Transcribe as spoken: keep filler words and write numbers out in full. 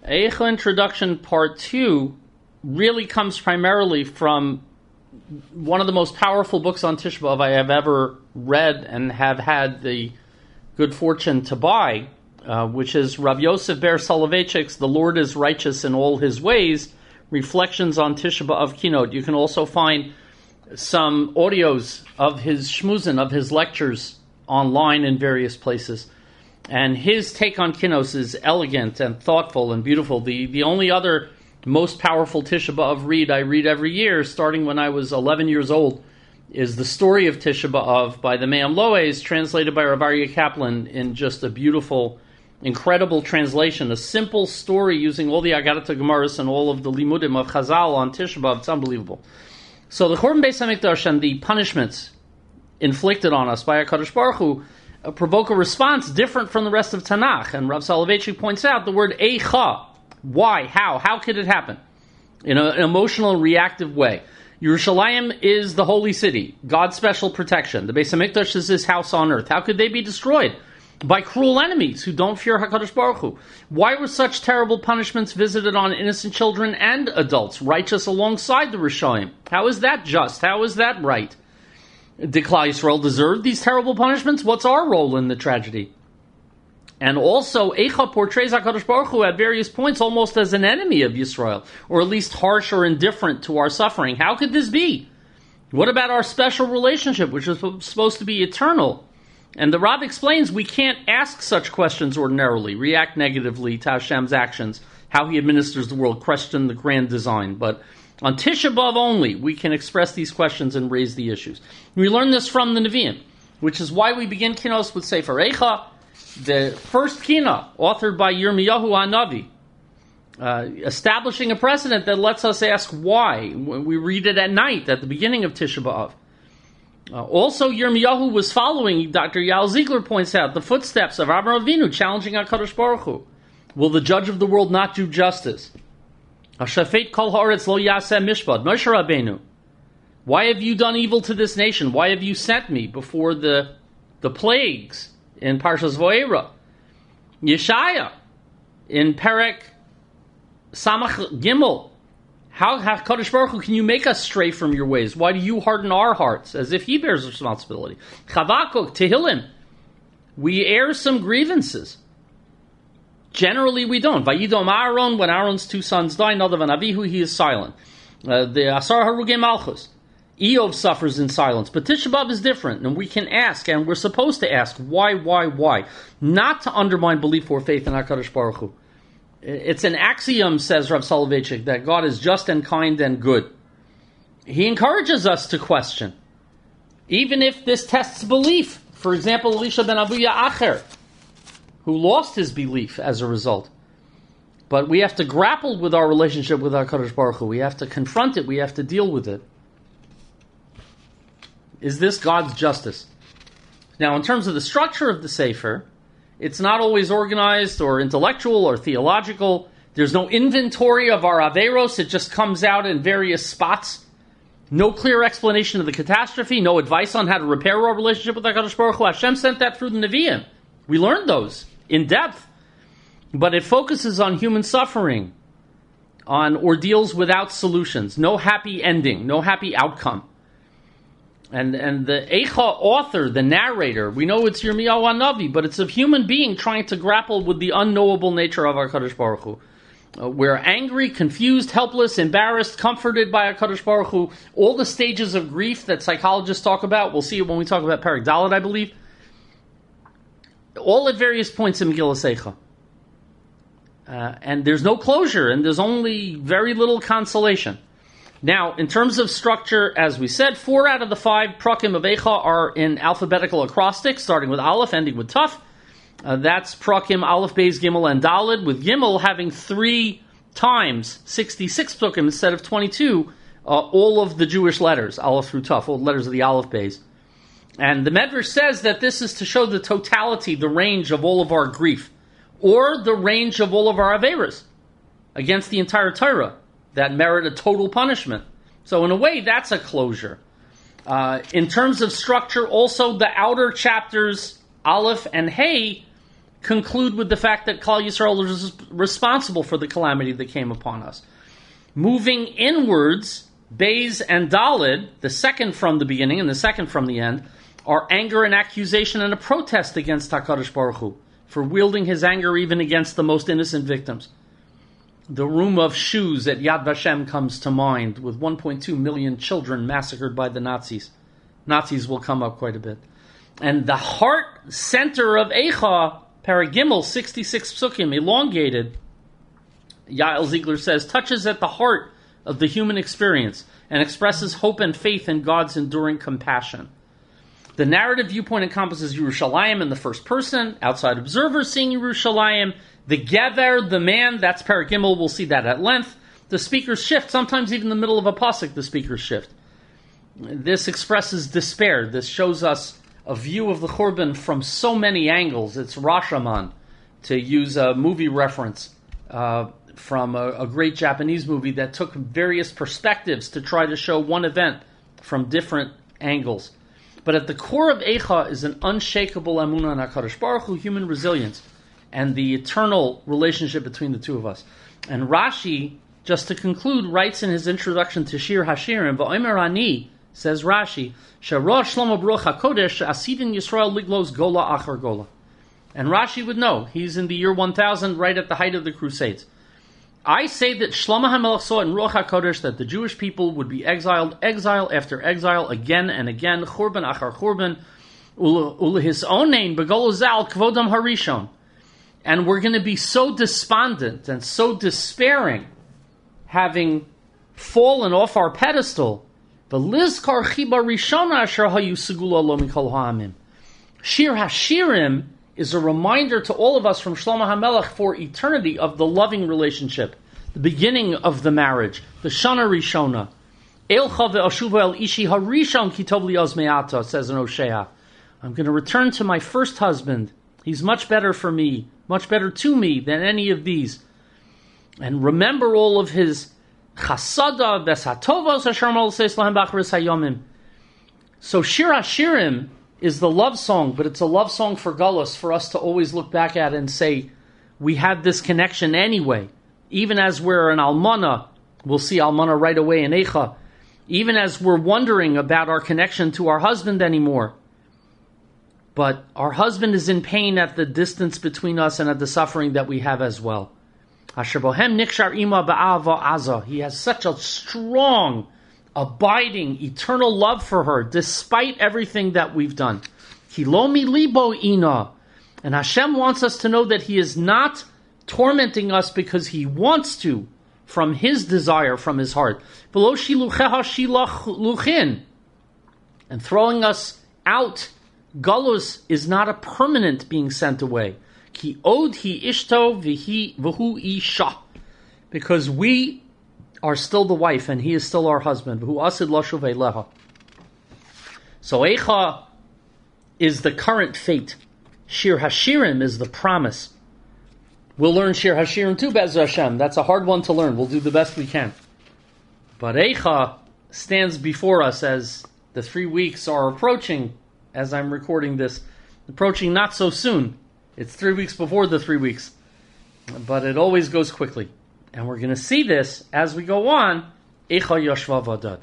Eicha Introduction Part two really comes primarily from one of the most powerful books on Tisha B'Av I have ever read and have had the good fortune to buy, uh, which is Rav Yosef Ber Soloveitchik's The Lord is Righteous in All His Ways, Reflections on Tisha B'Av Keynote. You can also find some audios of his shmuzin, of his lectures online in various places. And his take on Kinos is elegant and thoughtful and beautiful. The the only other most powerful Tisha B'Av read I read every year, starting when I was eleven years old, is The Story of Tisha B'Av by the Me'am Lo'ez, translated by Rav Aryeh Kaplan in just a beautiful, incredible translation. A simple story using all the Agarata Gemaras and all of the Limudim of Chazal on Tisha B'Av. It's unbelievable. So the Churban Beis HaMikdash and the punishments inflicted on us by HaKadosh Baruch Hu uh, provoke a response different from the rest of Tanakh. And Rav Soloveitchik points out the word Eicha. Why? How? How could it happen? In a, an emotional, reactive way. Yerushalayim is the holy city, God's special protection. The Beis HaMikdash is his house on earth. How could they be destroyed? By cruel enemies who don't fear HaKadosh Baruch Hu. Why were such terrible punishments visited on innocent children and adults, righteous alongside the Rishonim? How is that just? How is that right? Did Klal Yisrael deserve these terrible punishments? What's our role in the tragedy? And also, Eicha portrays HaKadosh Baruch Hu at various points almost as an enemy of Yisrael, or at least harsh or indifferent to our suffering. How could this be? What about our special relationship, which is supposed to be eternal? And the Rav explains we can't ask such questions ordinarily, react negatively to Hashem's actions, how he administers the world, question the grand design. But on Tisha B'Av only, we can express these questions and raise the issues. We learn this from the Nevi'im, which is why we begin Kinos with Sefer Eicha, the first Kina, authored by Yirmiyahu HaNavi, uh, establishing a precedent that lets us ask why. We read it at night at the beginning of Tisha B'Av. Uh, also, Yirmiyahu was following, Doctor Yael Ziegler points out, the footsteps of Avraham Avinu, challenging HaKadosh Baruch Hu. Will the judge of the world not do justice? Hashafet kol haaretz lo yaseh mishpat. Moshe Rabbeinu, why have you done evil to this nation? Why have you sent me before the the plagues in Parshas Vo'era? Yeshaya, in Perek Samach Gimel, how HaKadosh Baruch Hu can you make us stray from your ways? Why do you harden our hearts? As if he bears responsibility. Chavakuk, Tehillim, we air some grievances. Generally we don't. Vayidom Aaron, when Aaron's two sons die, Nadav and Avihu, he is silent. Uh, the Asar Harugei Malchus, Eov suffers in silence. But Tisha B'Av is different, and we can ask, and we're supposed to ask, why, why, why? Not to undermine belief or faith in HaKadosh Baruch Hu. It's an axiom, says Rav Soloveitchik, that God is just and kind and good. He encourages us to question, even if this tests belief. For example, Elisha ben Avuya Acher, who lost his belief as a result. But we have to grapple with our relationship with HaKadosh Baruch Hu. We have to confront it. We have to deal with it. Is this God's justice? Now, in terms of the structure of the Sefer, it's not always organized or intellectual or theological. There's no inventory of our Averos. It just comes out in various spots. No clear explanation of the catastrophe. No advice on how to repair our relationship with HaKadosh Baruch Hu. Hashem sent that through the Nevi'im. We learned those in depth. But it focuses on human suffering, on ordeals without solutions. No happy ending. No happy outcome. And and the Eicha author, the narrator, we know it's Yirmiyahu HaNavi, but it's a human being trying to grapple with the unknowable nature of HaKadosh Baruch Hu. Uh, we're angry, confused, helpless, embarrassed, comforted by HaKadosh Baruch Hu. All the stages of grief that psychologists talk about, we'll see it when we talk about Perek Dalet, I believe. All at various points in Megillas Eicha. Uh, and there's no closure, and there's only very little consolation. Now, in terms of structure, as we said, four out of the five prakim of Eicha are in alphabetical acrostic, starting with Aleph, ending with Taf. Uh, that's prakim Aleph, Beis, Gimel, and Daled, with Gimel having three times sixty-six prakim instead of twenty-two, uh, all of the Jewish letters, Aleph through Taf, all the letters of the Aleph, Beis. And the Medrash says that this is to show the totality, the range of all of our grief, or the range of all of our Averas against the entire Torah that merit a total punishment. So in a way, that's a closure. Uh, in terms of structure, also the outer chapters, Aleph and Hey, conclude with the fact that Klal Yisrael is responsible for the calamity that came upon us. Moving inwards, Beis and Daled, the second from the beginning and the second from the end, are anger and accusation and a protest against HaKadosh Baruch Hu for wielding his anger even against the most innocent victims. The room of shoes at Yad Vashem comes to mind, with one point two million children massacred by the Nazis. Nazis will come up quite a bit. And the heart center of Eicha, Paragimel, sixty-six psukim, elongated, Yael Ziegler says, touches at the heart of the human experience and expresses hope and faith in God's enduring compassion. The narrative viewpoint encompasses Yerushalayim in the first person, outside observers seeing Yerushalayim, the Gever, the man, that's Paragimel, we'll see that at length. The speakers shift, sometimes even in the middle of a pasuk, the speakers shift. This expresses despair. This shows us a view of the Churban from so many angles. It's Rashomon, to use a movie reference uh, from a, a great Japanese movie that took various perspectives to try to show one event from different angles. But at the core of Eicha is an unshakable emunah on HaKadosh Baruch Hu, human resilience, and the eternal relationship between the two of us. And Rashi, just to conclude, writes in his introduction to Shir Hashirim, V'omer Ani, says Rashi, Sherosh Shlomo Baruch HaKodesh Asidin Yisrael Liglos Gola Achar Gola. And Rashi would know, he's in the year one thousand, right at the height of the Crusades. I say that Shlomo HaMelech saw in Ruach HaKodesh that the Jewish people would be exiled, exile after exile, again and again, Churban Achar Churban, Ula his own name, Begolo Zal Kvodam Harishon. And we're going to be so despondent and so despairing, having fallen off our pedestal. Shir Hashirim is a reminder to all of us from Shlomo HaMelech for eternity of the loving relationship, the beginning of the marriage, the Shana Rishona. Elcha ve'ashuva el ishi harishon kitov li oz me'ata, says in Hosea. I'm going to return to my first husband. He's much better for me, much better to me than any of these. And remember all of his chasada, veshatovos asher malseis lahem b'achris hayomim. So Shir Hashirim is the love song, but it's a love song for Galus, for us to always look back at and say, we had this connection anyway. Even as we're an almana, we'll see almana right away in Eicha. Even as we're wondering about our connection to our husband anymore. But our husband is in pain at the distance between us and at the suffering that we have as well. Asher bohem nikshar ima ba'ava aza. He has such a strong, abiding, eternal love for her, despite everything that we've done. Kilomi libo ina. And Hashem wants us to know that He is not tormenting us because He wants to, from His desire, from His heart. Below shilucheha shilach luchin. And throwing us out, Galus is not a permanent being sent away. Ki od hi ishto v'hi v'hu isha. Because we are still the wife and he is still our husband. V'hu asid lashuv eleha. So Eicha is the current fate. Shir Hashirim is the promise. We'll learn Shir Hashirim too, Be'ez Hashem. That's a hard one to learn. We'll do the best we can. But Eicha stands before us as the three weeks are approaching, as I'm recording this. Approaching not so soon. It's three weeks before the three weeks. But it always goes quickly. And we're going to see this as we go on. Eicha Yashva Vadad.